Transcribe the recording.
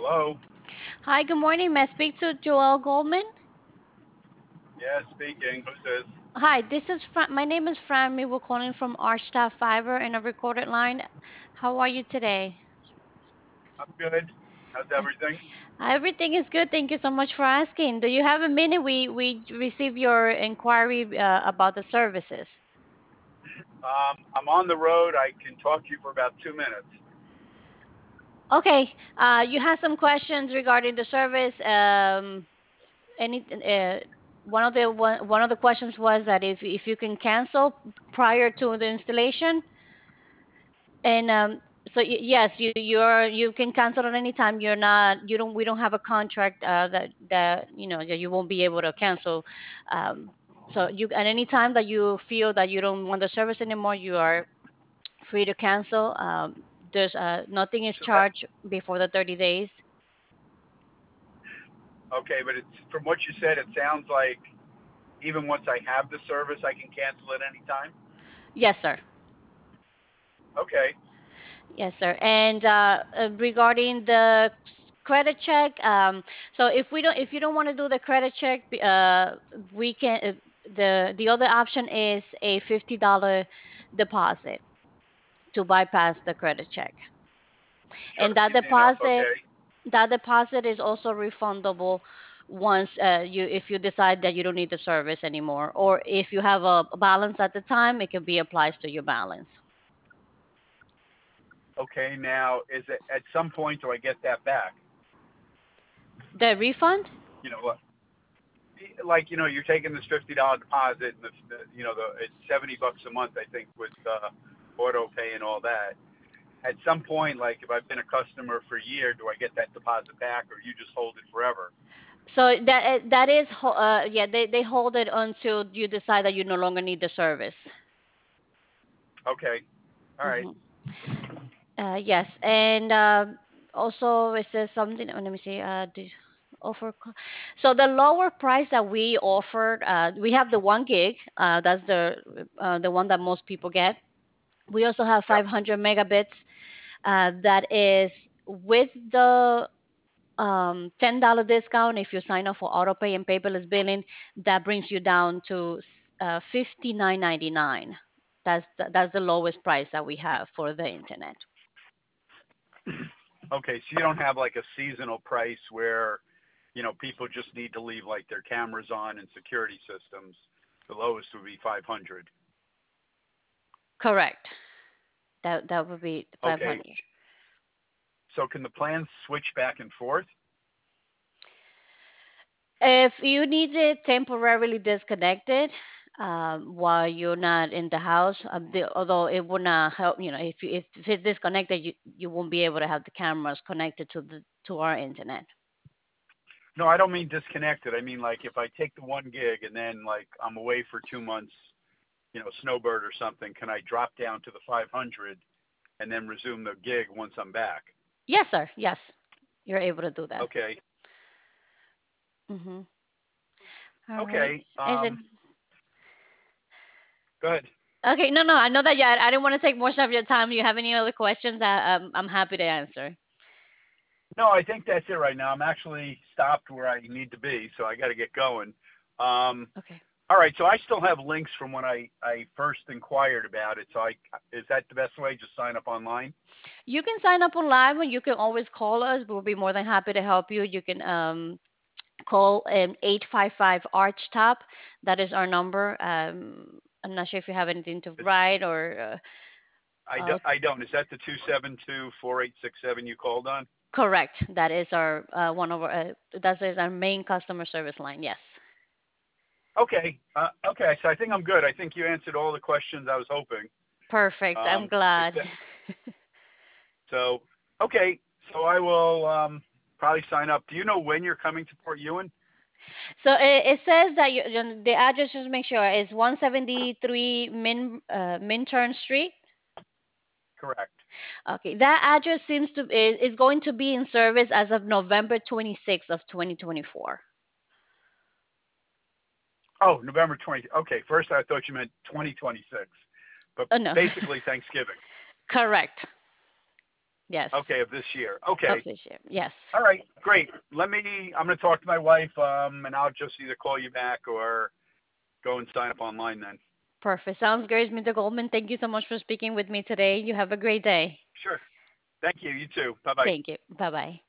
Hello. Hi, good morning. May I speak to Joel Goldman? Yeah, speaking. Who's this? Hi, this is my name is Fran. We were calling from Archstaff Fiber in a recorded line. How are you today? I'm good. How's Uh, everything? Everything is good. Thank you so much for asking. Do you have a minute? We received your inquiry about the services. I'm on the road. I can talk to you for about 2 minutes. Okay. You had some questions regarding the service. Any one of the questions was that if you can cancel prior to the installation. And so yes, you can cancel at any time. You don't we don't have a contract that that you won't be able to cancel. Um, so you at any time that you feel that you don't want the service anymore, you are free to cancel. There's nothing is So that charged before the 30 days. okay, but it's from what you said. It sounds like even once I have the service, I can cancel at any time. Yes, sir. Okay. Yes, sir. And regarding the credit check, so if you don't want to do the credit check, we can. The other option is a $50 deposit to bypass the credit check, and Okay. that deposit is also refundable once you if you decide that you don't need the service anymore, or if you have a balance at the time, it can be applied to your balance. Okay. Now, is it at some point do I get that back? The refund. You know, like you're taking this $50 deposit, and the it's $70 a month, I think, with auto pay and all that. At some point, like if I've been a customer for a year, do I get that deposit back, or you just hold it forever? So that is yeah, they hold it until you decide that you no longer need the service. Okay. All right. Hmm. Yes, and also it says something. Let me see. Offer. So the lower price that we offered, we have the 1 gig. That's the one that most people get. We also have Yep. 500 megabits. That is with the $10 discount if you sign up for autopay and paperless billing. That brings you down to 59.99. That's the lowest price that we have for the internet. Okay. So you don't have like a seasonal price where people just need to leave like their cameras on and security systems. The lowest would be 500. Correct. That would be Okay. 500. So can the plans switch back and forth? If you need it temporarily disconnected while you're not in the house, although it would not help, if it's disconnected, you won't be able to have the cameras connected to our internet. No, I don't mean disconnected. I mean like if I take the 1 gig and then like I'm away for 2 months, snowbird or something, can I drop down to the 500 and then resume the gig once I'm back? Yes, sir. Yes, you're able to do that. Okay. Mm-hmm. All right. Okay. Is it Go ahead. okay? No, no. I know that. Yeah, I didn't want to take much of your time. You have any other questions? I'm happy to answer. No, I think that's it right now. I'm actually stopped where I need to be, so I got to get going. Um, Okay. all right, so I still have links from when I first inquired about it. So is that the best way? Just sign up online? You can sign up online, and you can always call us. We'll be more than happy to help you. You can call 855 Arch Top. That is our number. I'm not sure if you have anything to It's, write or. I don't. Is that the 272-4867 you called on? Correct. That is our one of our. That is our main customer service line. Yes. Okay. Okay, so I think I'm good. I think you answered all the questions I was hoping. Perfect. I'm If glad. that, so, okay, so I will probably sign up. Do you know when you're coming to Port Ewan? So it says that the address, just make sure, is 173 Minturn Street. Correct. Okay, that address is going to be in service as of November 26th of 2024. Oh, November 20. Okay, first I thought you meant 2026, but Oh no, basically Thanksgiving. correct. Yes. Okay, of this year. Of Okay. this year. Yes. All right, great. I'm going to talk to my wife, and I'll just either call you back or go and sign up online then. Perfect. Sounds great, Mr. Goldman. Thank you so much for speaking with me today. You have a great day. Sure. Thank you. You too. Bye bye. Thank you. Bye bye.